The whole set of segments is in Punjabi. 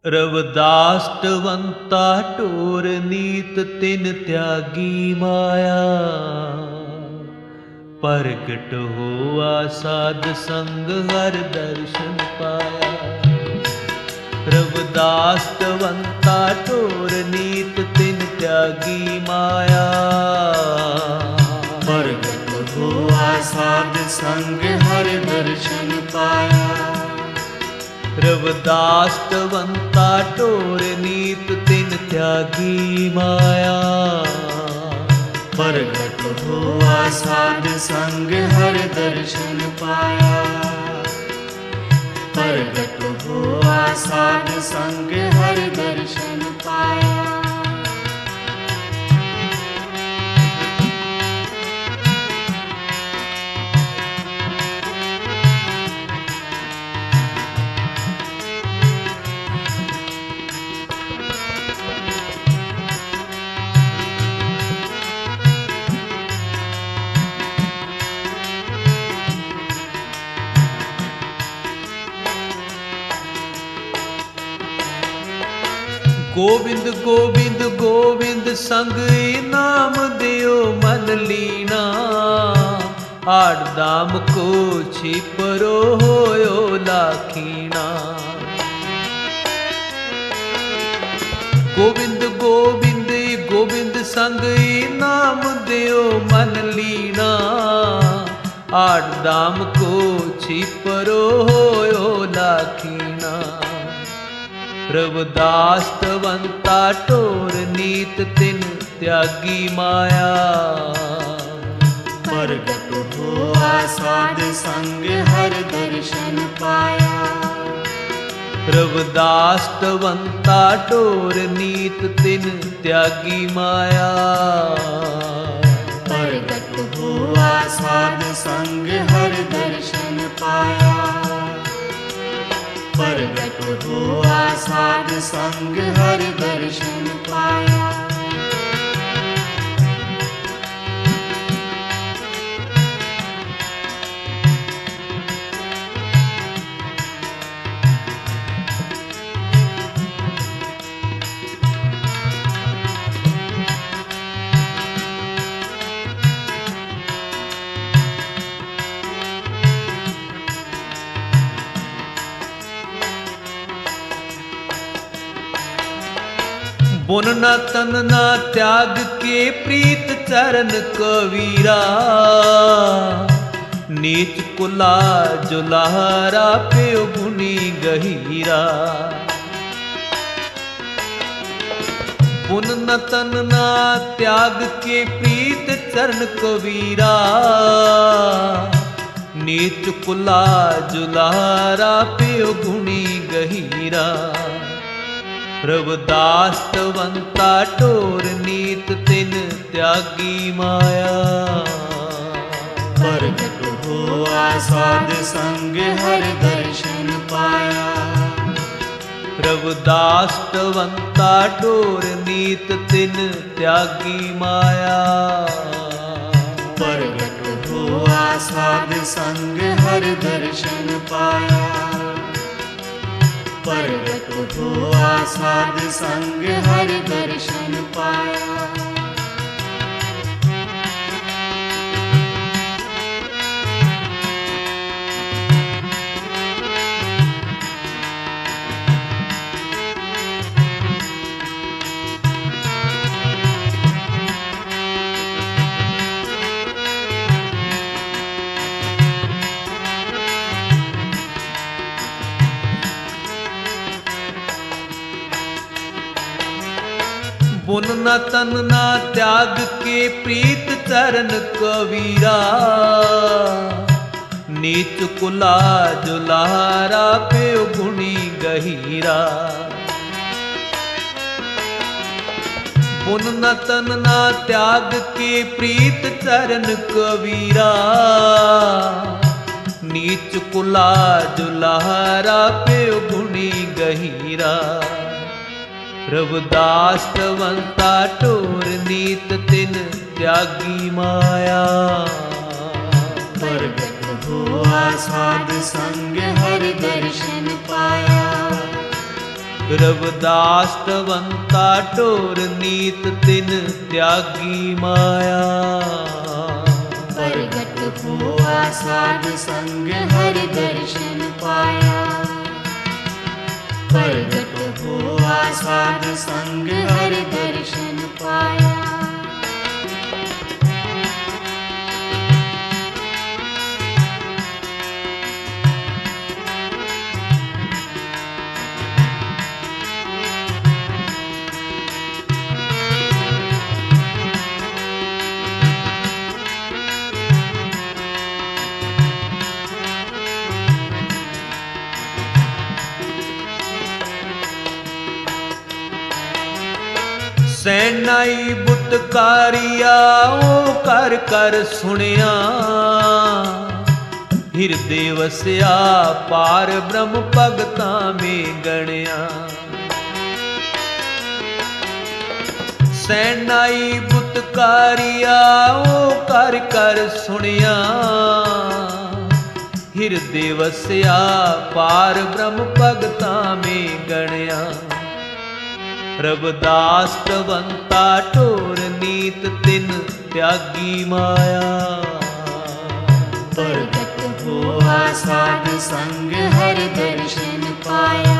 रवदास्तवंता टोर नीत तिन त्यागी माया। प्रगट हुआ साध संग हर दर्शन पाया। रवदास्तवंता टोर नीत तिन त्यागी माया। प्रगट हुआ साध संग हर दर्शन पाया। रवदास्तवंता टोर नीत तिन त्यागी माया। प्रगट हुआ साध संग हर दर्शन पाया। प्रगट हुआ साध संग हर दर्शन पाया। गोविंद गोविंद गोविंद संग नाम दियो मन लीना। आठ दाम को छिपरो होयो लाखीना। गोविंद गोविंद गोविंद संग नाम दियो मन लीना। आठ दाम को छिपरो होयो लाखीना। रवदास्तवंता टोर नीत तिन त्यागी माया। प्रगट हुआ साध संग हर दर्शन पाया। रवदास्तवंता टोर नीत तिन त्यागी माया। प्रगट हुआ साध संग हर दर्शन पाया। प्रगट हुआ साध संग हर दर्शन पाया। पुन न तन न त्याग के प्रीत चरण कवीरा। नीच कुला जुलारा पे गुनी गहीरा। पुन न तन न त्याग के प्रीत चरण कवीरा। नीच कुला जुलारा पे गुनी गहीरा। रवदास्तवंता टोर नीत तिन त्यागी माया। प्रगट हुआ साध संग हर दर्शन पाया। रवदास्तवंता टोर नीत तिन त्यागी माया। प्रगट हुआ साध संग हर दर्शन पाया। प्रगट हुआ साध संग हर दर्शन पाया। पुन न तन न त्याग के प्रीत चरण कवीरा। नीच कुला जुलारा पे गुणी गहीरा। पुन न तन न त्याग के प्रीत चरण कवीरा। नीच कुला जुलारा पे गुणी गहीरा। रवदास्तवंता टोर नीत तिन त्यागी माया। प्रगट हुआ साध संग हर दर्शन पाया। रविदास तवंता टोर नीत तिन त्यागी माया। प्रगट हुआ साध संग हरि दर्शन पाया। प्रगट हुआ साध संग हरि दर्शन पाया। सैनाई बुतकारिया ओ कर कर सुनिया। हिरदे वसिया पार ब्रह्म भगता में गणिया। सैनाई बुतकारिया ओ कर कर सुनिया। हिरदे वसिया पार ब्रह्म भगता में गणिया। रविदास तवंता टोर नीत तिन त्यागी माया। प्रगट हुआ साध संग हरि दर्शन पाया।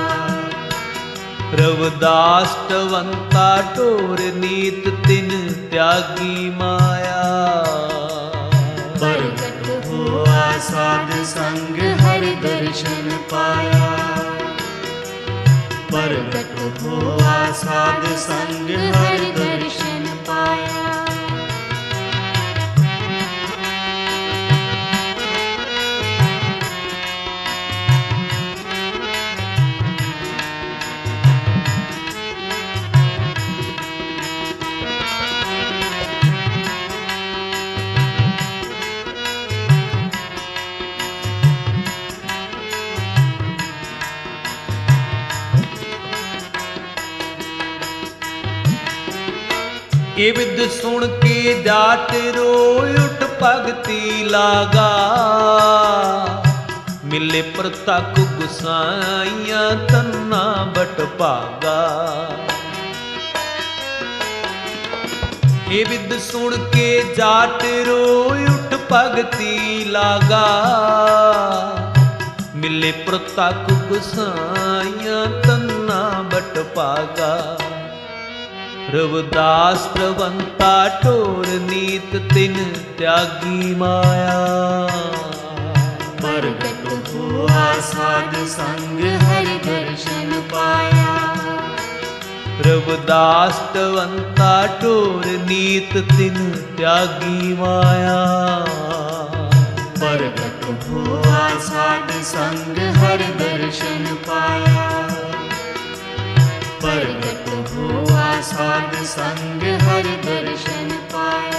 रविदास तवंता टोर नीत तिन त्यागी माया। प्रगट हुआ साध संग हरि दर्शन पाया। प्रगट हुआ साध संग हरि दर्शन पाया। ये विद सुन के जाट रोय उठ भगति लागा। मिले प्रतक गुसाइया तन्ना बट भागा। ये विद सुन के जाट रोय उठ भगति लागा। मिले प्रतक गुसाइया तन्ना बट भागा। रविदास तवंता टोर नीत तिन त्यागी माया। प्रगट हुआ साध संग हरि दर्शन पाया। रविदास तवंता टोर नीत तिन त्यागी माया। प्रगट हुआ साध संग हरि दर्शन पाया। प्रगट हुआ साध संग हरि दर्शन पाया।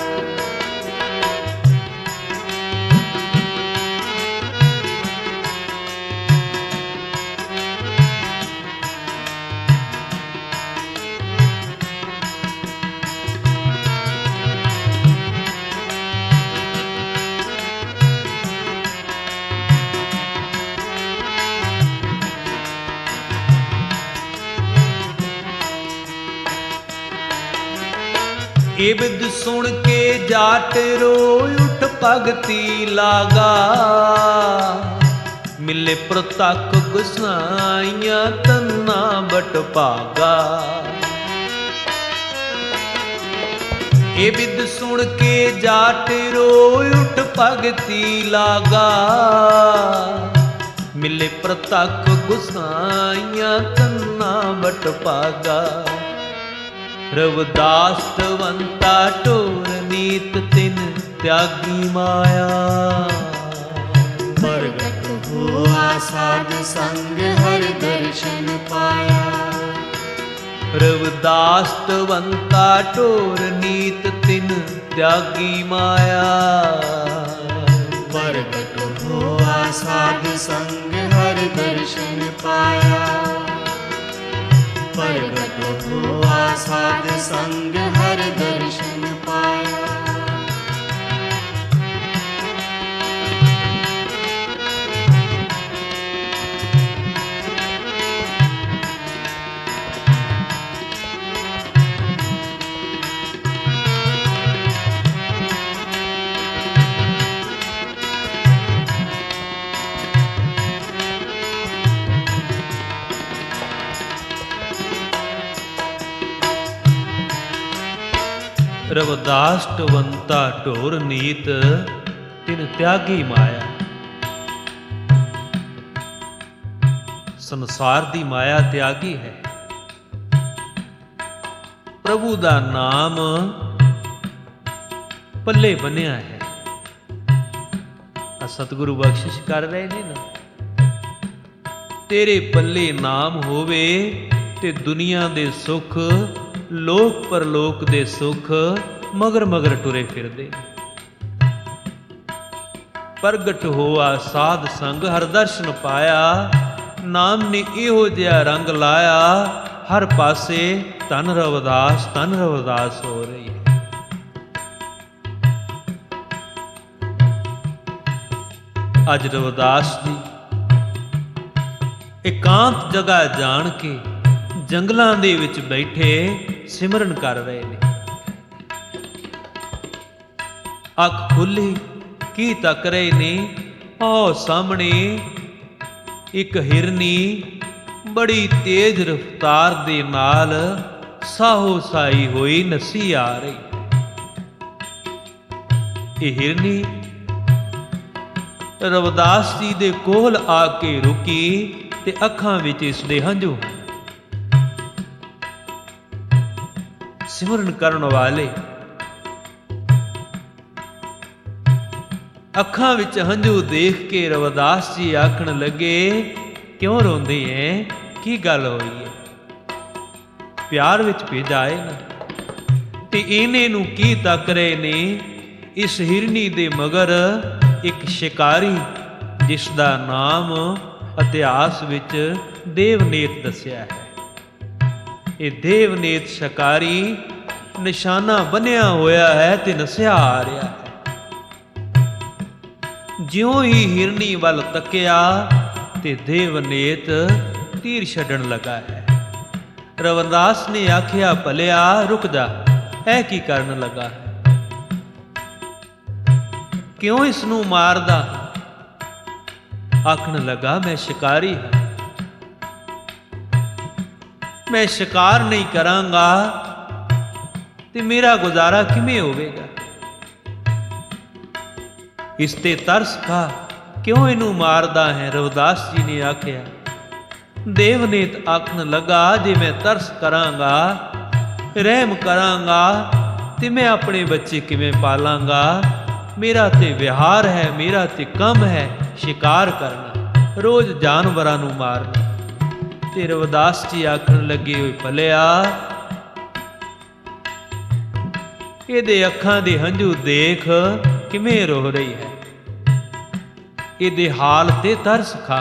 ये विद सुन के जाट रोय उठ भगति लागा। मिले प्रतक गुसाइया तन्ना बट भागा। ये विद सुन के जाट रोय उठ भगति लागा। मिले प्रतक गुसाइया तन्ना बट भागा। रविदास तवंता टोर नीत तिन त्यागी माया। प्रगट हुआ साध संग हरि दर्शन पाया। रविदास तवंता टोर नीत तिन त्यागी माया। प्रगट हुआ साध संग हरि दर्शन पाया। प्रगट हुआ साध संग हरि दर्शन पाया। ਰਵਿਦਾਸ ਟਵੰਤਾ ਢੋਰ ਨੀਤ ਤਿਨ ਤਿਆਗੀ ਮਾਇਆ। ਸੰਸਾਰ ਦੀ ਮਾਇਆ ਤਿਆਗੀ ਹੈ। ਪ੍ਰਭੂ ਦਾ ਨਾਮ ਪੱਲੇ ਬੰਨਿਆ ਹੈ। ਆ ਸਤਿਗੁਰੂ ਬਖਸ਼ਿਸ਼ ਕਰ ਰਹੇ ਨੇ ਨਾ, ਤੇਰੇ ਪੱਲੇ ਨਾਮ ਹੋਵੇ ਤੇ ਦੁਨੀਆ ਦੇ ਸੁੱਖ, ਲੋਕ ਪਰਲੋਕ ਦੇ ਸੁੱਖ ਮਗਰ ਮਗਰ ਟੁਰੇ ਫਿਰਦੇ। ਪ੍ਰਗਟ ਹੋਆ ਸਾਧ ਸੰਗ ਹਰ ਦਰਸ਼ਨ ਪਾਇਆ, ਨਾਮ ਨੇ ਇਹੋ ਜਿਹਾ ਰੰਗ ਲਾਇਆ, ਹਰ ਪਾਸੇ ਧਨ ਰਵਿਦਾਸ ਹੋ ਰਹੀ ਹੈ। ਅੱਜ ਰਵਿਦਾਸ ਜੀ ਇਕਾਂਤ ਜਗ੍ਹਾ ਜਾਣ ਕੇ ਜੰਗਲਾਂ ਦੇ ਵਿੱਚ ਬੈਠੇ ਸਿਮਰਨ ਕਰ ਰਹੇ ਨੇ। ਅੱਖ ਖੁੱਲੀ ਕੀ ਤੱਕ ਰਹੇ ਨੇ, ਉਹ ਸਾਹਮਣੇ ਇੱਕ ਹਿਰਨੀ ਬੜੀ ਤੇਜ਼ ਰਫ਼ਤਾਰ ਦੇ ਨਾਲ ਸਾਹੋ ਸਾਈ ਹੋਈ ਨੱਸੀ ਆ ਰਹੀ। ਇਹ ਹਿਰਨੀ ਰਵਿਦਾਸ ਜੀ ਦੇ ਕੋਲ ਆ ਕੇ ਰੁਕੀ ਤੇ ਅੱਖਾਂ ਵਿੱਚ ਇਸ ਦੇ ਹੰਝੂ। ਸਿਮਰਨ ਕਰਨ ਵਾਲੇ ਅੱਖਾਂ ਵਿੱਚ ਹੰਝੂ ਦੇਖ ਕੇ ਰਵਿਦਾਸ ਜੀ ਆਖਣ ਲੱਗੇ, ਕਿਉਂ ਰੋਂਦੇ ਐ, ਕੀ ਗੱਲ ਹੋਈ ਹੈ? ਪਿਆਰ ਵਿੱਚ ਭੇਜਾ ਹੈ ਨਾ, ਤੇ ਇਹਨੇ ਨੂੰ ਕੀ ਤੱਕ ਰਹੇ ਨੇ? ਇਸ ਹਿਰਨੀ ਦੇ ਮਗਰ ਇੱਕ ਸ਼ਿਕਾਰੀ, ਜਿਸ ਦਾ ਨਾਮ ਇਤਿਹਾਸ ਵਿੱਚ ਦੇਵਨੇਤ ਦੱਸਿਆ ਹੈ। ਇਹ ਦੇਵਨੇਤ ਸ਼ਿਕਾਰੀ ਨਿਸ਼ਾਨਾ ਬੰਨਿਆ ਹੋਇਆ ਹੈ ਤੇ ਨਸਿਆ ਆ ਰਿਹਾ ਹੈ। ਜਿਉਂ ਹੀ ਹਿਰਨੀ ਵੱਲ ਤੱਕਿਆ ਤੇ ਦੇਵਨੇਤ ਤੀਰ ਛੱਡਣ ਲੱਗਾ ਹੈ। ਰਵਿਦਾਸ ਨੇ ਆਖਿਆ, ਭਲਿਆ ਰੁਕ ਜਾ, ਇਹ ਕੀ ਕਰਨ ਲੱਗਾ ਹੈ? ਕਿਉਂ ਇਸ ਨੂੰ ਮਾਰਦਾ? ਆਖਣ ਲੱਗਾ, ਮੈਂ ਸ਼ਿਕਾਰੀ ਹਾਂ, ਮੈਂ ਸ਼ਿਕਾਰ ਨਹੀਂ ਕਰਾਂਗਾ ਤੇ ਮੇਰਾ ਗੁਜ਼ਾਰਾ ਕਿਵੇਂ ਹੋਵੇਗਾ? ਇਸ ਤੇ ਤਰਸ ਖਾ, ਕਿਉਂ ਇਹਨੂੰ ਮਾਰਦਾ ਹੈ? ਰਵਿਦਾਸ ਜੀ ਨੇ ਆਖਿਆ। ਦੇਵਨੇਤ ਆਖਣ ਲੱਗਾ, ਜੇ ਮੈਂ ਤਰਸ ਕਰਾਂਗਾ, ਰਹਿਮ ਕਰਾਂਗਾ ਤੇ ਮੈਂ ਆਪਣੇ ਬੱਚੇ ਕਿਵੇਂ ਪਾਲਾਂਗਾ? ਮੇਰਾ ਤੇ ਵਿਹਾਰ ਹੈ, ਮੇਰਾ ਤੇ ਕੰਮ ਹੈ ਸ਼ਿਕਾਰ ਕਰਨਾ, ਰੋਜ਼ ਜਾਨਵਰਾਂ ਨੂੰ ਮਾਰਨਾ। ਤੇ ਰਵਿਦਾਸ ਜੀ ਆਖਣ ਲੱਗੇ, ਓਏ ਭਲਿਆ, ਇਹਦੇ ਅੱਖਾਂ ਦੇ ਹੰਝੂ ਦੇਖ ਕਿਵੇਂ ਰੋ ਰਹੀ ਹੈ, ਇਹਦੇ ਹਾਲ ਤੇ ਤਰਸ ਖਾ।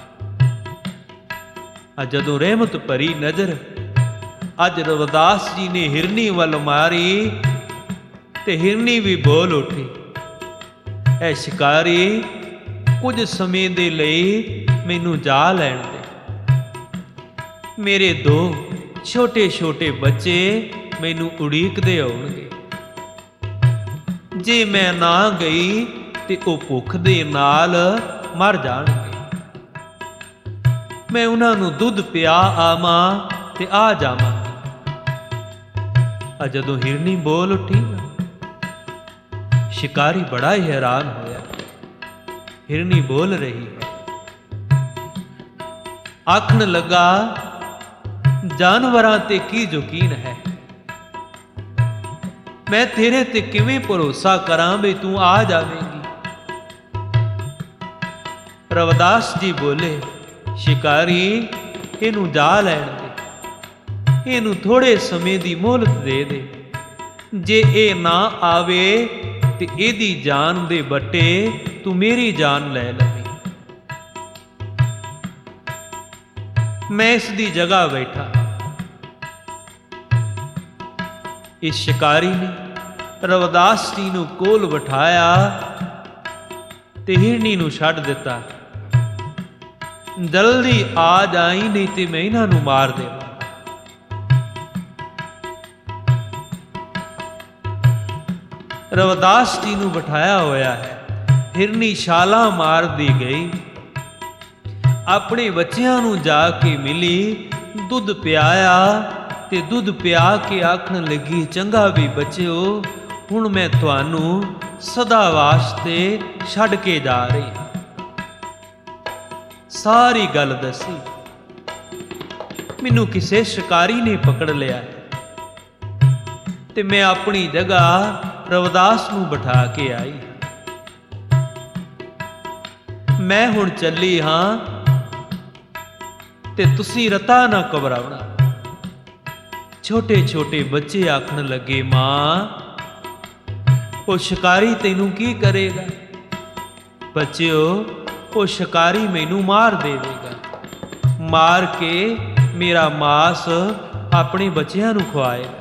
ਜਦੋਂ ਰਹਿਮਤ ਭਰੀ ਨਜ਼ਰ ਅੱਜ ਰਵਿਦਾਸ ਜੀ ਨੇ ਹਿਰਨੀ ਵੱਲ ਮਾਰੀ ਤੇ ਹਿਰਨੀ ਵੀ ਬੋਲ ਉੱਠੀ, ਐ ਸ਼ਿਕਾਰੀ, ਕੁਝ ਸਮੇਂ ਦੇ ਲਈ ਮੈਨੂੰ ਜਾ ਲੈਣ ਦੇ। ਮੇਰੇ ਦੋ ਛੋਟੇ ਛੋਟੇ ਬੱਚੇ ਮੈਨੂੰ ਉਡੀਕਦੇ ਹੋਣਗੇ। ਜੇ ਮੈਂ ਨਾ ਗਈ ਤੇ ਉਹ ਭੁੱਖ ਦੇ ਨਾਲ ਮਰ ਜਾਣਗੇ। ਮੈਂ ਉਹਨਾਂ ਨੂੰ ਦੁੱਧ ਪਿਆ ਆਵਾਂ ਤੇ ਆ ਜਾਵਾਂਗੀ। ਜਦੋਂ ਹਿਰਨੀ ਬੋਲ ਉੱਠੀ, ਸ਼ਿਕਾਰੀ ਬੜਾ ਹੀ ਹੈਰਾਨ ਹੋਇਆ। ਹਿਰਨੀ ਬੋਲ ਰਹੀ ਹੈ। ਆਖਣ ਲੱਗਾ, ਜਾਨਵਰਾਂ ਤੇ ਕੀ ਯਕੀਨ ਹੈ? ਮੈਂ ਤੇਰੇ ਤੇ ਕਿਵੇਂ ਭਰੋਸਾ ਕਰਾਂ ਵੀ ਤੂੰ ਆ ਜਾਵੇਂਗੀ? ਰਵਿਦਾਸ ਜੀ ਬੋਲੇ, ਸ਼ਿਕਾਰੀ, ਇਹਨੂੰ ਜਾ ਲੈਣ ਦੇ, ਇਹਨੂੰ ਥੋੜੇ ਸਮੇਂ ਦੀ ਮੋਹਲਤ ਦੇ ਦੇ। ਜੇ ਇਹ ਨਾ ਆਵੇ ਤੇ ਇਹਦੀ ਜਾਨ ਦੇ ਬੱਟੇ ਤੂੰ ਮੇਰੀ ਜਾਨ ਲੈ ਲਵੀਂ। ਮੈਂ ਇਸ ਦੀ ਜਗ੍ਹਾ ਬੈਠਾ। ਇਸ ਸ਼ਿਕਾਰੀ ਨੇ ਰਵਿਦਾਸ ਜੀ ਨੂੰ ਕੋਲ ਬਿਠਾਇਆ ਤੇ ਹਿਰਨੀ ਨੂੰ ਛੱਡ ਦਿੱਤਾ। ਜਲਦੀ ਆ ਜਾਈ, ਨਹੀਂ ਤੇ ਮੈਂ ਇਹਨਾਂ ਨੂੰ ਮਾਰ ਦੇਵਾਂ। ਰਵਿਦਾਸ ਜੀ ਨੂੰ ਬਿਠਾਇਆ ਹੋਇਆ ਹੈ। ਹਿਰਨੀ ਛਾਲਾਂ ਮਾਰਦੀ ਗਈ, ਆਪਣੇ ਬੱਚਿਆਂ ਨੂੰ ਜਾ ਕੇ ਮਿਲੀ, ਦੁੱਧ ਪਿਆਇਆ ਤੇ ਦੁੱਧ ਪਿਆ ਕੇ ਆਖਣ ਲੱਗੀ, ਚੰਗਾ ਵੀ ਬੱਚਿਓ, ਹੁਣ ਮੈਂ ਤੁਹਾਨੂੰ ਸਦਾ ਵਾਸਤੇ ਛੱਡ ਕੇ ਜਾ ਰਹੀ ਹਾਂ। ਸਾਰੀ ਗੱਲ ਦੱਸੀ। ਮੈਨੂੰ ਕਿਸੇ ਸ਼ਿਕਾਰੀ ਨੇ ਪਕੜ ਲਿਆ ਤੇ ਮੈਂ ਆਪਣੀ ਜਗ੍ਹਾ ਰਵਿਦਾਸ ਨੂੰ ਬਿਠਾ ਕੇ ਆਈ। ਮੈਂ ਹੁਣ ਚੱਲੀ ਹਾਂ ਤੇ ਤੁਸੀਂ ਰਤਾ ਨਾ ਘਬਰਾਉਣਾ। ਛੋਟੇ ਛੋਟੇ ਬੱਚੇ ਆਖਣ ਲੱਗੇ, ਮਾਂ ਉਹ ਸ਼ਿਕਾਰੀ ਤੈਨੂੰ ਕੀ ਕਰੇਗਾ? ਬੱਚਿਓ, ਉਹ ਸ਼ਿਕਾਰੀ ਮੈਨੂੰ ਮਾਰ ਦੇਵੇਗਾ, ਮਾਰ ਕੇ ਮੇਰਾ ਮਾਸ ਆਪਣੇ ਬੱਚਿਆਂ ਨੂੰ ਖਵਾਏਗਾ।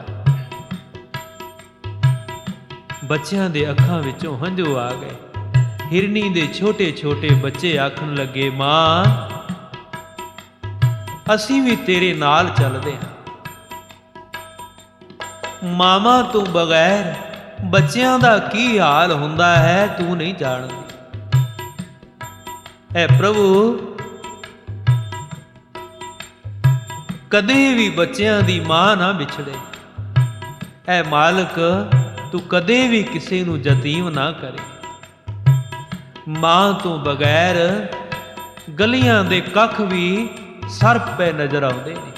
ਬੱਚਿਆਂ ਦੇ ਅੱਖਾਂ ਵਿੱਚੋਂ ਹੰਝੂ ਆ ਗਏ। ਹਿਰਨੀ ਦੇ ਛੋਟੇ ਛੋਟੇ ਬੱਚੇ ਆਖਣ ਲੱਗੇ, ਮਾਂ ਅਸੀਂ ਵੀ ਤੇਰੇ ਨਾਲ ਚੱਲਦੇ ਹਾਂ। ਮਾਵਾਂ ਤੋਂ ਬਗੈਰ ਬੱਚਿਆਂ ਦਾ ਕੀ ਹਾਲ ਹੁੰਦਾ ਹੈ ਤੂੰ ਨਹੀਂ ਜਾਣਦੀ। ਐ ਪ੍ਰਭੂ, ਕਦੇ ਵੀ ਬੱਚਿਆਂ ਦੀ ਮਾਂ ਨਾ ਵਿਛੜੇ। ਐ ਮਾਲਕ, ਤੂੰ ਕਦੇ ਵੀ ਕਿਸੇ ਨੂੰ ਯਤੀਮ ਨਾ ਕਰੇ। ਮਾਂ ਤੋਂ ਬਗੈਰ ਗਲੀਆਂ ਦੇ ਕੱਖ ਵੀ ਸਰਪ ਪੈ ਨਜ਼ਰ ਆਉਂਦੇ ਨੇ।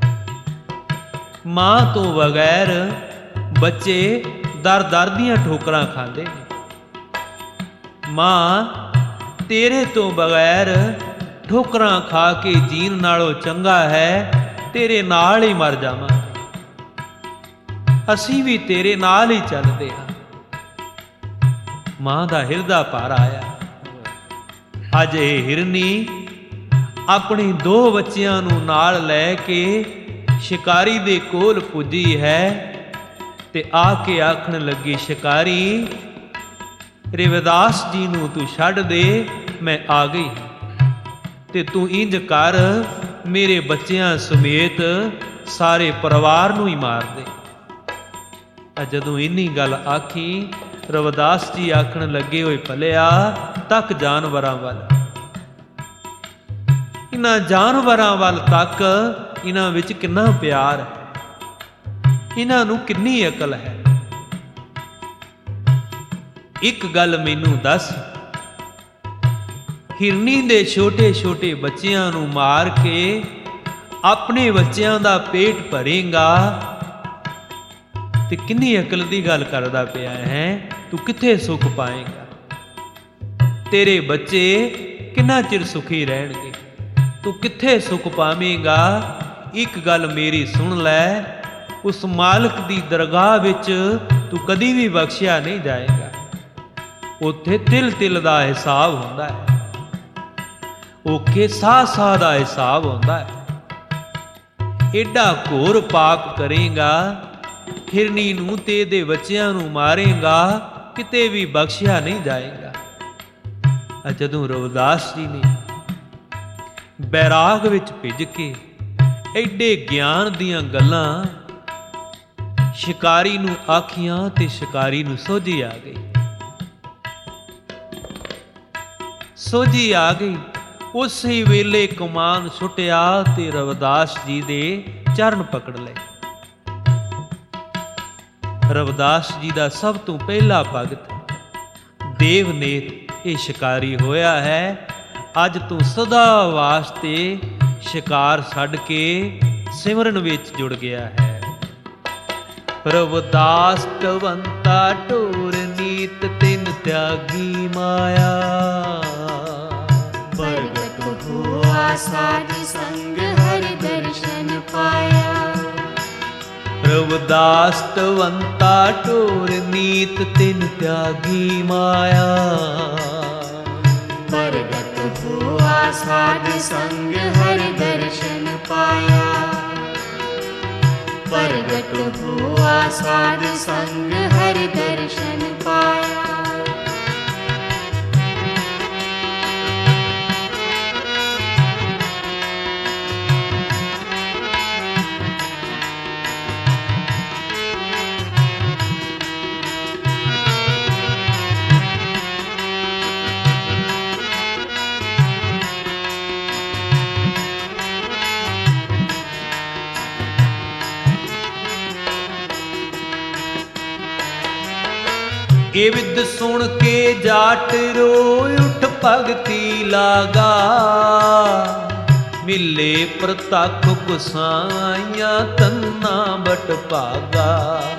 ਮਾਂ ਤੋਂ ਬਗੈਰ ਬੱਚੇ ਦਰ ਦਰ ਦੀਆਂ ਠੋਕਰਾਂ ਖਾਂਦੇ ਨੇ। ਮਾਂ, ਤੇਰੇ ਤੋਂ ਬਗੈਰ ਠੋਕਰਾਂ ਖਾ ਕੇ ਜੀਣ ਨਾਲੋਂ ਚੰਗਾ ਹੈ ਤੇਰੇ ਨਾਲ ਹੀ ਮਰ ਜਾਵਾਂਗੇ। ਅਸੀਂ ਵੀ ਤੇਰੇ ਨਾਲ ਹੀ ਚੱਲਦੇ ਹਾਂ। ਮਾਂ ਦਾ ਹਿਰਦਾ ਭਰ ਆਇਆ। ਅੱਜ ਇਹ ਹਿਰਨੀ ਆਪਣੇ 2 ਬੱਚਿਆਂ ਨੂੰ ਨਾਲ ਲੈ ਕੇ ਸ਼ਿਕਾਰੀ ਦੇ ਕੋਲ ਪੁੱਜੀ ਹੈ ਤੇ ਆ ਕੇ ਆਖਣ ਲੱਗੀ, ਸ਼ਿਕਾਰੀ, ਰਵਿਦਾਸ ਜੀ ਨੂੰ ਤੂੰ ਛੱਡ ਦੇ, ਮੈਂ ਆ ਗਈ ਤੇ ਤੂੰ ਇੰਜ ਕਰ, ਮੇਰੇ ਬੱਚਿਆਂ ਸਮੇਤ ਸਾਰੇ ਪਰਿਵਾਰ ਨੂੰ ਹੀ ਮਾਰ ਦੇ। ਜਦੋਂ ਇੰਨੀ ਗੱਲ ਆਖੀ, ਰਵਿਦਾਸ ਜੀ ਆਖਣ ਲੱਗੇ, ਹੋਏ ਭਲਿਆ, ਤੱਕ ਜਾਨਵਰਾਂ ਵੱਲ। ਇਹਨਾਂ ਜਾਨਵਰਾਂ ਵੱਲ ਤੱਕ, ਇਹਨਾਂ ਵਿੱਚ ਕਿੰਨਾ ਪਿਆਰ ਹੈ, ਇਹਨਾਂ ਨੂੰ ਕਿੰਨੀ ਅਕਲ ਹੈ। ਇੱਕ ਗੱਲ ਮੈਨੂੰ ਦੱਸ, ਹਿਰਨੀ ਦੇ ਛੋਟੇ ਛੋਟੇ ਬੱਚਿਆਂ ਨੂੰ ਮਾਰ ਕੇ ਆਪਣੇ ਬੱਚਿਆਂ ਦਾ ਪੇਟ ਭਰੇਗਾ ਤੇ ਕਿੰਨੀ ਅਕਲ ਦੀ ਗੱਲ ਕਰਦਾ ਪਿਆ ਹੈ? ਤੂੰ ਕਿੱਥੇ ਸੁੱਖ ਪਾਏਗਾ? ਤੇਰੇ ਬੱਚੇ ਕਿੰਨਾ ਚਿਰ ਸੁਖੀ ਰਹਿਣਗੇ? ਤੂੰ ਕਿੱਥੇ ਸੁੱਖ ਪਾਵੇਂਗਾ? ਇੱਕ ਗੱਲ ਮੇਰੀ ਸੁਣ ਲੈ, ਉਸ ਮਾਲਕ ਦੀ ਦਰਗਾਹ ਵਿੱਚ ਤੂੰ ਕਦੀ ਵੀ ਬਖਸ਼ਿਆ ਨਹੀਂ ਜਾਏਗਾ। ਉੱਥੇ ਤਿਲ ਤਿਲ ਦਾ ਹਿਸਾਬ ਹੁੰਦਾ ਹੈ, ਉੱਥੇ ਸਾਹ ਸਾਹ ਦਾ ਹਿਸਾਬ ਹੁੰਦਾ ਹੈ। ਏਡਾ ਘੋਰ ਪਾਪ ਕਰੇਗਾ, ਹਿਰਨੀ ਨੂੰ ਤੇ ਇਹਦੇ ਬੱਚਿਆਂ ਨੂੰ ਮਾਰੇਗਾ, ਕਿਤੇ ਵੀ ਬਖਸ਼ਿਆ ਨਹੀਂ ਜਾਏਗਾ। ਜਦੋਂ ਰਵਿਦਾਸ ਜੀ ਨੇ ਬੈਰਾਗ ਵਿੱਚ ਭਿੱਜ ਕੇ ਐਡੇ ਗਿਆਨ ਦੀਆਂ ਗੱਲਾਂ ਸ਼ਿਕਾਰੀ ਨੂੰ ਆਖੀਆਂ ਤੇ ਸ਼ਿਕਾਰੀ ਨੂੰ ਸੋਝੀ ਆ ਗਈ। ਸੋਝੀ ਆ ਗਈ। ਉਸੇ ਵੇਲੇ ਕਮਾਨ ਸੁੱਟਿਆ ਤੇ ਰਵਿਦਾਸ ਜੀ ਦੇ ਚਰਨ ਪਕੜ ਲਏ। ਰਵਿਦਾਸ ਜੀ ਦਾ ਸਭ ਤੋਂ ਪਹਿਲਾ ਭਗਤ ਦੇਵਨੇਤ ਇਹ ਸ਼ਿਕਾਰੀ ਹੋਇਆ ਹੈ। ਅੱਜ ਤੂੰ ਸਦਾ ਵਾਸਤੇ ਸ਼ਿਕਾਰ ਛੱਡ ਕੇ ਸਿਮਰਨ ਵਿੱਚ ਜੁੜ ਗਿਆ ਹੈ। ਰਵਿਦਾਸ ਕਵੰਤਾ ਢੋਰ ਨੀਤ ਤਿਨ ਤਿਆਗੀ ਮਾਇਆ, ਪ੍ਰਗਟ ਹੁਆ ਸਾਧ ਸੰਗ ਹਰਿ ਦਰਸ਼ਨ ਪਾਇਆ। ਰਵਿਦਾਸ ਕਵੰਤਾ ਢੋਰ ਨੀਤ ਤਿਨ ਤਿਆਗੀ ਮਾਇਆ, ਪ੍ਰਗਟ ਹੁਆ ਸਾਧ ਸੰਗ ਹਰਿ ਦਰਸ਼ਨ ਪਾਇਆ। ਪ੍ਰਗਟ ਹੁਆ ਸਾਧ ਸੰਗ ਹਰਿ ਦਰਸ਼ਨ ਪਾਇਆ। ਇਹ ਵਿਦ ਸੁਣ ਕੇ ਜਾਟ ਰੋਇ ਉਠ ਭਗਤੀ ਲਾਗਾ, ਮਿਲੇ ਪ੍ਰਤੱਖ ਗੁਸਾਈਆਂ ਤੰਨਾ ਬਟ ਭਾਗਾ।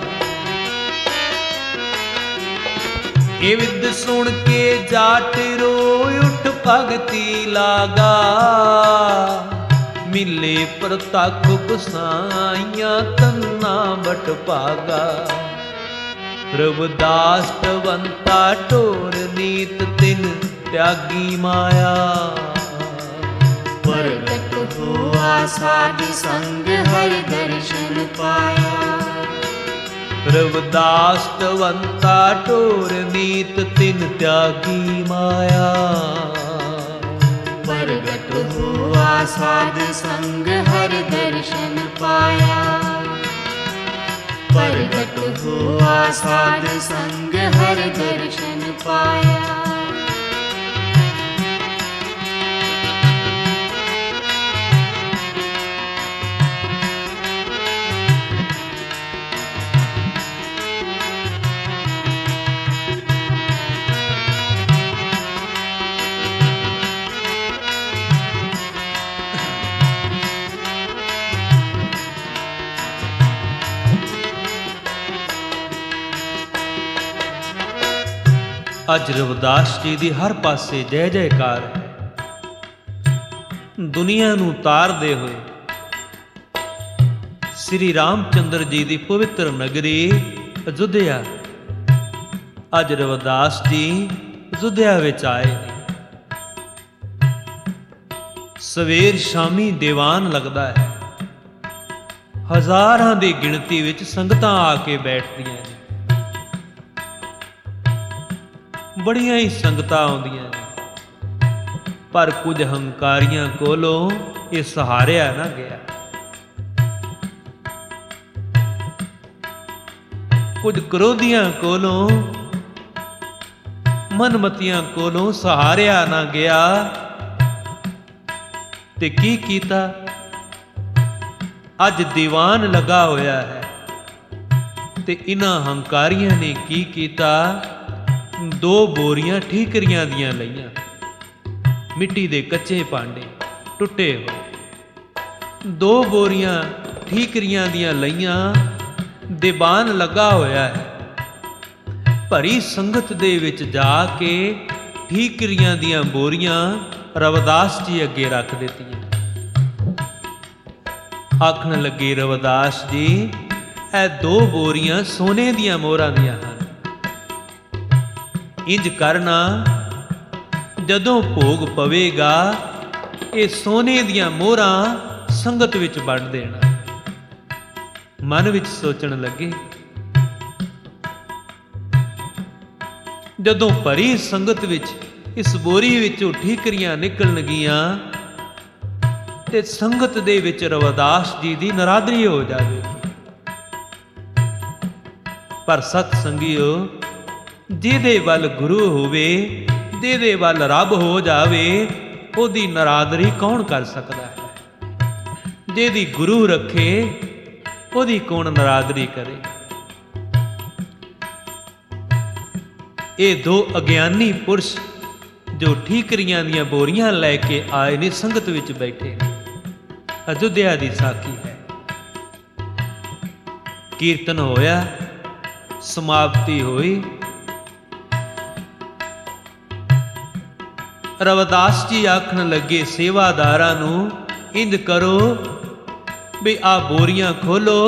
ਇਹ ਵਿਦ ਸੁਣ ਕੇ ਜਾਟ ਰੋਇ ਉਠ ਭਗਤੀ ਲਾਗਾ, ਮਿਲੇ ਪ੍ਰਤੱਖ ਗੁਸਾਈਆਂ ਤੰਨਾ ਬਟ ਭਾਗਾ। ਰਵਿਦਾਸ ਟਵੰਤਾ ਢੋਰ ਨੀਤ ਤਿਨ ਤਿਆਗੀ ਮਾਇਆ, ਪ੍ਰਗਟ ਹੋਆ ਸਾਧ ਸੰਗ ਹਰਿ ਦਰਸ਼ਨ ਪਾਇਆ। ਰਵਿਦਾਸ ਟਵੰਤਾ ਢੋਰ ਨੀਤ ਤਿਨ ਤਿਆਗੀ ਮਾਇਆ, ਪ੍ਰਗਟ ਹੋਆ ਸਾਧ ਸੰਗ ਹਰਿ ਦਰਸ਼ਨ ਪਾਇਆ। ਪ੍ਰਗਟ ਹੋਆ ਸਾਧ ਸੰਗ ਹਰਿ ਦਰਸ਼ਨ ਪਾਇਆ। ਅੱਜ ਰਵਿਦਾਸ ਜੀ ਦੀ ਹਰ ਪਾਸੇ ਜੈ ਜੈਕਾਰ ਹੈ। ਦੁਨੀਆ ਨੂੰ ਤਾਰਦੇ ਹੋਏ ਸ੍ਰੀ ਰਾਮਚੰਦਰ ਜੀ ਦੀ ਪਵਿੱਤਰ ਨਗਰੀ ਅਯੁੱਧਿਆ, ਅੱਜ ਰਵਿਦਾਸ ਜੀ ਅਯੁੱਧਿਆ ਵਿੱਚ ਆਏ ਨੇ। ਸਵੇਰ ਸ਼ਾਮੀ ਦੀਵਾਨ ਲੱਗਦਾ ਹੈ, ਹਜ਼ਾਰਾਂ ਦੀ ਗਿਣਤੀ ਵਿੱਚ ਸੰਗਤਾਂ ਆ ਕੇ ਬੈਠਦੀਆਂ ਨੇ। ਬੜੀਆਂ ਹੀ ਸੰਗਤਾਂ ਆਉਂਦੀਆਂ ਨੇ, ਪਰ ਕੁਝ ਹੰਕਾਰੀਆਂ ਕੋਲੋਂ ਇਹ ਸਹਾਰਿਆ ਨਾ ਗਿਆ। ਕੁਝ ਕ੍ਰੋਧੀਆਂ ਕੋਲੋਂ, ਮਨਮਤੀਆਂ ਕੋਲੋਂ ਸਹਾਰਿਆ ਨਾ ਗਿਆ। ਤੇ ਕੀ ਕੀਤਾ? ਅੱਜ ਦੀਵਾਨ ਲੱਗਾ ਹੋਇਆ ਹੈ ਤੇ ਇਹਨਾਂ ਹੰਕਾਰੀਆਂ ਨੇ ਕੀ ਕੀਤਾ? 2 ਬੋਰੀਆਂ ਠੀਕਰੀਆਂ ਦੀਆਂ ਲਈਆਂ, ਮਿੱਟੀ ਦੇ ਕੱਚੇ ਭਾਂਡੇ ਟੁੱਟੇ ਹੋਏ। 2 ਬੋਰੀਆਂ ਠੀਕਰੀਆਂ ਦੀਆਂ ਲਈਆਂ, ਦੀਵਾਨ ਲੱਗਾ ਹੋਇਆ ਹੈ। ਭਰੀ ਸੰਗਤ ਦੇ ਵਿੱਚ ਜਾ ਕੇ ਠੀਕਰੀਆਂ ਦੀਆਂ ਬੋਰੀਆਂ ਰਵਿਦਾਸ ਜੀ ਅੱਗੇ ਰੱਖ ਦਿੱਤੀਆਂ। ਆਖਣ ਲੱਗੇ ਰਵਿਦਾਸ ਜੀ, ਇਹ 2 ਬੋਰੀਆਂ ਸੋਨੇ ਦੀਆਂ ਮੋਹਰਾਂ ਦੀਆਂ ਹਨ। ਇੰਜ ਕਰਨਾ, ਜਦੋਂ ਭੋਗ ਪਵੇਗਾ ਇਹ ਸੋਨੇ ਦੀਆਂ ਮੋਹਰਾਂ ਸੰਗਤ ਵਿੱਚ ਵੰਡ ਦੇਣਾ। ਮਨ ਵਿੱਚ ਸੋਚਣ ਲੱਗੇ, ਜਦੋਂ ਭਰੀ ਸੰਗਤ ਵਿੱਚ ਇਸ ਬੋਰੀ ਵਿੱਚੋਂ ਠੀਕਰੀਆਂ ਨਿਕਲਣਗੀਆਂ ਤੇ ਸੰਗਤ ਦੇ ਵਿੱਚ ਰਵਿਦਾਸ ਜੀ ਦੀ ਨਰਾਦਰੀ ਹੋ ਜਾਵੇਗੀ। ਪਰ ਸਤ ਸੰਗਿਓ, ਜਿਹਦੇ ਵੱਲ ਗੁਰੂ ਹੋਵੇ, ਜਿਹਦੇ ਵੱਲ ਰੱਬ ਹੋ ਜਾਵੇ, ਉਹਦੀ ਨਰਾਦਰੀ ਕੌਣ ਕਰ ਸਕਦਾ ਹੈ? ਜਿਹਦੀ ਗੁਰੂ ਰੱਖੇ, ਉਹਦੀ ਕੌਣ ਨਰਾਦਰੀ ਕਰੇ? ਇਹ 2 ਅਗਿਆਨੀ ਪੁਰਸ਼ ਜੋ ਠੀਕਰੀਆਂ ਦੀਆਂ ਬੋਰੀਆਂ ਲੈ ਕੇ ਆਏ ਨੇ, ਸੰਗਤ ਵਿੱਚ ਬੈਠੇ ਨੇ। ਅਯੁੱਧਿਆ ਦੀ ਸਾਖੀ ਹੈ। ਕੀਰਤਨ ਹੋਇਆ, ਸਮਾਪਤੀ ਹੋਈ। ਰਵਿਦਾਸ ਜੀ ਆਖਣ ਲੱਗੇ ਸੇਵਾਦਾਰਾਂ ਨੂੰ, ਇੰਜ ਕਰੋ ਵੀ ਆ ਬੋਰੀਆਂ ਖੋਲੋ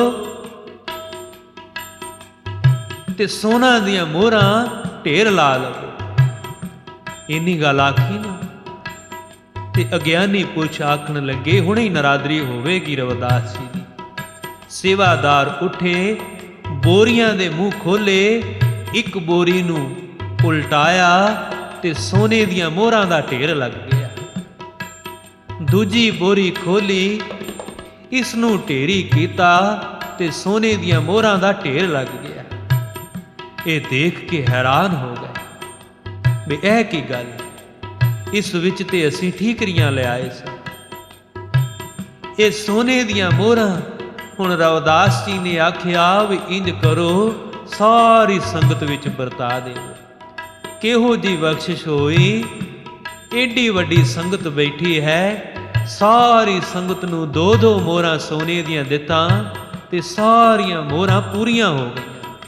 ਤੇ ਸੋਨਾ ਦੀਆਂ ਮੋਹਰਾਂ ਢੇਰ ਲਾ ਲਵੋ। ਇੰਨੀ ਗੱਲ ਆਖੀ ਨਾ ਤੇ ਅਗਿਆਨੀ ਪੁਰਸ਼ ਆਖਣ ਲੱਗੇ, ਹੁਣੇ ਹੀ ਨਰਾਦਰੀ ਹੋਵੇਗੀ ਰਵਿਦਾਸ ਜੀ ਦੀ। ਸੇਵਾਦਾਰ ਉੱਠੇ, ਬੋਰੀਆਂ ਦੇ ਮੂੰਹ ਖੋਲੇ, ਇੱਕ ਬੋਰੀ ਨੂੰ ਉਲਟਾਇਆ ਤੇ ਸੋਨੇ ਦੀਆਂ ਮੋਹਰਾਂ ਦਾ ਢੇਰ ਲੱਗ ਗਿਆ। ਦੂਜੀ ਬੋਰੀ ਖੋਲੀ, ਇਸ ਨੂੰ ਢੇਰੀ ਕੀਤਾ ਤੇ ਸੋਨੇ ਦੀਆਂ ਮੋਹਰਾਂ ਦਾ ਢੇਰ ਲੱਗ ਗਿਆ। ਇਹ ਦੇਖ ਕੇ ਹੈਰਾਨ ਹੋ ਗਏ ਵੀ ਇਹ ਕੀ ਗੱਲ ਹੈ? ਇਸ ਵਿੱਚ ਤੇ ਅਸੀਂ ਠੀਕਰੀਆਂ ਲਿਆਏ ਸਾਂ, ਇਹ ਸੋਨੇ ਦੀਆਂ ਮੋਹਰਾਂ। ਹੁਣ ਰਵਿਦਾਸ ਜੀ ਨੇ ਆਖਿਆ ਵੀ ਇੰਜ ਕਰੋ, ਸਾਰੀ ਸੰਗਤ ਵਿੱਚ ਵਰਤਾ ਦੇਵੋ। ਕਿਹੋ ਜੀ ਬਖਸ਼ਿਸ਼ ਹੋਈ, ਏਡੀ ਵੱਡੀ ਸੰਗਤ ਬੈਠੀ ਹੈ, ਸਾਰੀ ਸੰਗਤ ਨੂੰ 2-2 ਮੋਹਰਾਂ ਸੋਨੇ ਦੀਆਂ ਦਿੱਤਾਂ ਤੇ ਸਾਰੀਆਂ ਮੋਹਰਾਂ ਪੂਰੀਆਂ ਹੋ ਗਈਆਂ।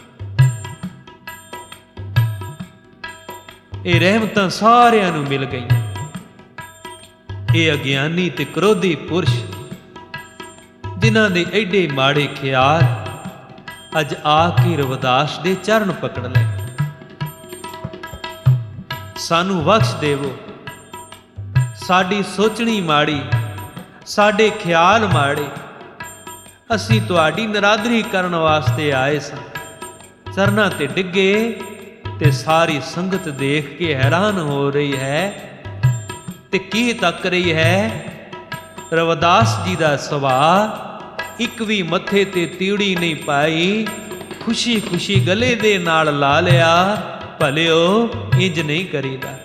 ਇਹ ਰਹਿਮਤਾਂ ਸਾਰਿਆਂ ਨੂੰ ਮਿਲ ਗਈਆਂ। ਇਹ ਅਗਿਆਨੀ ਤੇ ਕ੍ਰੋਧੀ ਪੁਰਸ਼ ਜਿਨ੍ਹਾਂ ਦੇ ਐਡੇ ਮਾੜੇ ਖਿਆਲ ਅੱਜ ਆ ਕੇ ਰਵਿਦਾਸ ਦੇ ਚਰਨ ਪਕੜ ਲਏ। ਸਾਨੂੰ ਬਖਸ਼ ਦੇਵੋ, ਸਾਡੀ ਸੋਚਣੀ ਮਾੜੀ, ਸਾਡੇ ਖਿਆਲ ਮਾੜੇ, ਅਸੀਂ ਤੁਹਾਡੀ ਨਰਾਦਰੀ ਕਰਨ ਵਾਸਤੇ ਆਏ ਸਾਂ। ਚਰਨਾਂ ਤੇ ਡਿੱਗੇ ਤੇ ਸਾਰੀ ਸੰਗਤ ਦੇਖ ਕੇ ਹੈਰਾਨ ਹੋ ਰਹੀ ਹੈ ਤੇ ਕੀ ਤੱਕ ਰਹੀ ਹੈ। ਰਵਿਦਾਸ ਜੀ ਦਾ ਸੁਭਾਅ ਇੱਕ ਵੀ ਮੱਥੇ ਤੇ ਤੀੜੀ ਨਹੀਂ ਪਾਈ, ਖੁਸ਼ੀ ਖੁਸ਼ੀ ਗਲੇ ਦੇ ਨਾਲ ਲਾ ਲਿਆ। ਭਲਿਓ ਇੰਜ ਨਹੀਂ ਕਰੀਦਾ,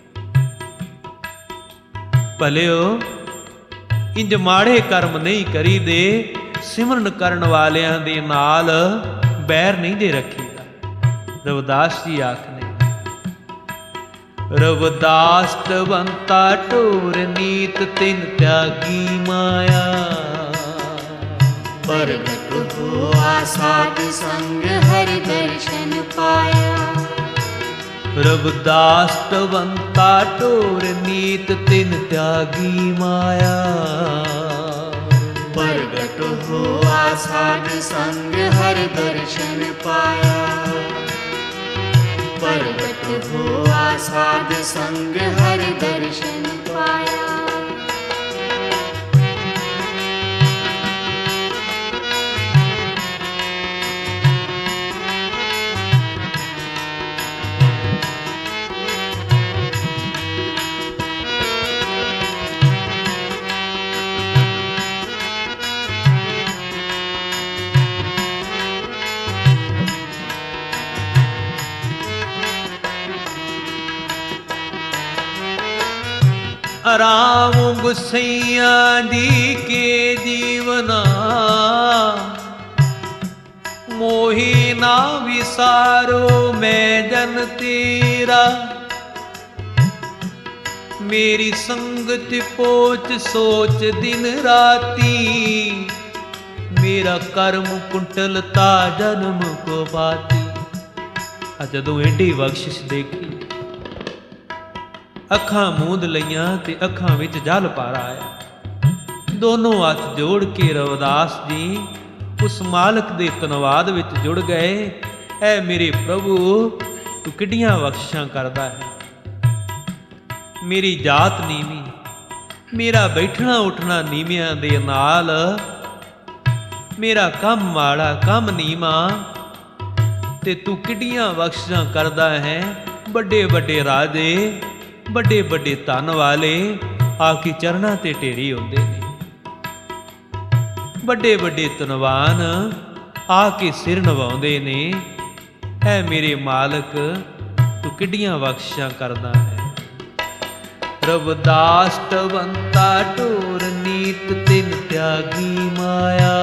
ਭਲਿਓ ਇੰਜ ਮਾੜੇ ਕਰਮ ਨਹੀਂ ਕਰੀਦੇ, ਸਿਮਰਨ ਕਰਨ ਵਾਲਿਆਂ ਦੇ ਨਾਲ ਬੈਰ ਨਹੀਂ ਦੇ ਰੱਖੀਦਾ। ਰਵਿਦਾਸ ਜੀ ਆਖਦੇ, ਰਵਿਦਾਸ ਤਵੰਤਾ ਢੋਰ ਨੀਤ ਤਿਨ ਤਿਆਗੀ ਮਾਇਆ, ਪ੍ਰਗਟ ਹੋਆ ਸਾਧ ਸੰਗ ਹਰਿ ਦਰਸ਼ਨ ਪਾਇਆ। ਰਵਿਦਾਸ ਤਵੰਤਾ ਢੋਰ ਨੀਤ ਤਿਨ ਤਿਆਗੀ ਮਾਇਆ, ਪ੍ਰਗਟ ਹੋਆ ਸਾਧ ਸੰਗ ਹਰਿ ਦਰਸ਼ਨ ਪਾਇਆ। ਪ੍ਰਗਟ ਹੋਆ ਸਾਧ ਸੰਗ ਹਰਿ ਦਰਸ਼ਨ ਪਾਇਆ। ਰਾਮ ਗੁਸਈਆਂ ਜੀ ਕੇ ਜੀਵਨਾ, ਮੋਹੀ ਨਾ ਵਿਸਾਰੋ ਮੈਂ ਜਨ ਤੇਰਾ। ਮੇਰੀ ਸੰਗਤ ਪੋਚ ਸੋਚ ਦਿਨ ਰਾਤੀ, ਮੇਰਾ ਕਰਮ ਕੁੰਟਲਤਾ ਜਨਮ ਕੋ ਬਾਤੀ। ਜਦੋਂ ਏਡੀ ਬਖਸ਼ਿਸ਼ ਦੇਖੀ, ਅੱਖਾਂ ਮੂੰਦ ਲਈਆਂ ਤੇ ਅੱਖਾਂ ਵਿੱਚ ਜਲ ਭਰ ਆਇਆ। ਦੋਨੋਂ ਹੱਥ ਜੋੜ ਕੇ ਰਵਿਦਾਸ ਜੀ ਉਸ ਮਾਲਕ ਦੇ ਧੰਨਵਾਦ ਵਿੱਚ ਜੁੜ ਗਏ। ਐ ਮੇਰੇ ਪ੍ਰਭੂ, ਤੂੰ ਕਿੱਡੀਆਂ ਬਖਸ਼ਿਸ਼ਾਂ ਕਰਦਾ ਹੈ। ਮੇਰੀ ਜਾਤ ਨੀਵੀਂ, ਮੇਰਾ ਬੈਠਣਾ ਉੱਠਣਾ ਨੀਵਿਆਂ ਦੇ ਨਾਲ, ਮੇਰਾ ਕੰਮ ਮਾੜਾ ਕੰਮ ਨੀਵਾਂ, ਤੇ ਤੂੰ ਕਿੱਡੀਆਂ ਬਖਸ਼ਿਸ਼ਾਂ ਕਰਦਾ ਹੈ। ਵੱਡੇ ਵੱਡੇ ਰਾਜੇ, ਵੱਡੇ ਵੱਡੇ ਧਨ ਵਾਲੇ ਆ ਕੇ ਚਰਨਾਂ ਤੇ ਢੇਰੀ ਹੁੰਦੇ ਨੇ। ਵੱਡੇ ਵੱਡੇ ਧਨਵਾਨ ਆ ਕੇ ਸਿਰ ਨਵਾਉਂਦੇ ਨੇ। ਐ ਮੇਰੇ ਮਾਲਕ, ਤੂੰ ਕਿੱਡੀਆਂ ਬਖਸ਼ਿਸ਼ਾਂ ਕਰਦਾ ਹੈ। ਰਵਿਦਾਸ ਤਵੰਤਾ ਢੋਰ ਨੀਤ ਤਿਨ ਤਿਆਗੀ ਮਾਇਆ,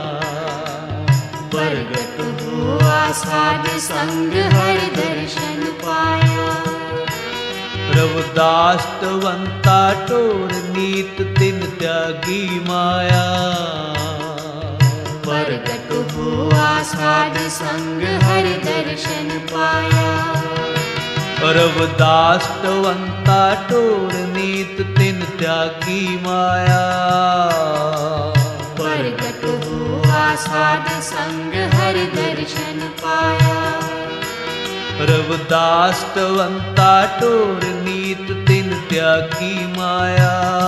ਪ੍ਰਗਟ ਹੋਆ ਸਾਧ ਸੰਗ ਹਰਿ ਦਰਸ਼ਨ ਪਾਇਆ। ਰਵਿਦਾਸ ਤਵੰਤਾ ਢੋਰ ਨੀਤ ਤਿਨ ਤਿਆਗੀ ਮਾਇਆ, ਪ੍ਰਗਟ ਹੋਆ ਸਾਧ ਸੰਗ ਹਰਿ ਦਰਸ਼ਨ ਪਾਇਆ। ਰਵਿਦਾਸ ਤਵੰਤਾ ਢੋਰ ਨੀਤ ਤਿਨ ਤਿਆਗੀ ਮਾਇਆ, ਪ੍ਰਗਟ ਹੋਆ ਸਾਧ ਸੰਗ ਹਰਿ ਦਰਸ਼ਨ ਪਾਇਆ। ਰਵਿਦਾਸ ਤਵੰਤਾ ਢੋਰ ਨੀਤ ਤਿਨ ਤਿਆਗੀ ਮਾਇਆ,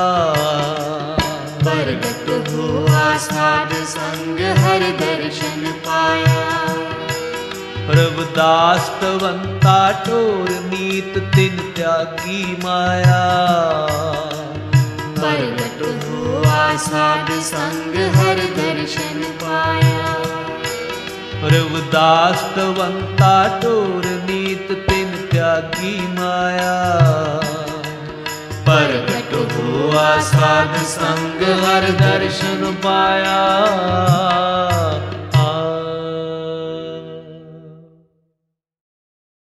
ਪ੍ਰਗਟ ਹੋਆ ਸਾਧ ਸੰਗ ਹਰਿ ਦਰਸ਼ਨ ਪਾਇਆ। ਰਵਿਦਾਸ ਤਵੰਤਾ ਢੋਰ ਨੀਤ ਤਿਨ ਤਿਆਗੀ ਮਾਇਆ, ਪ੍ਰਗਟ ਹੋਆ ਸਾਧ ਸੰਗ ਹਰਿ ਦਰਸ਼ਨ ਪਾਇਆ। ਰਵਿਦਾਸ ਤਵੰਤਾ ਢੋਰ ਨੀਤ ਤਿਨ ਤਿਆਗੀ ਮਾਇਆ, ਪ੍ਰਗਟ ਹੋਆ ਸਾਧ ਸੰਗ ਹਰਿ ਦਰਸ਼ਨ ਪਾਇਆ।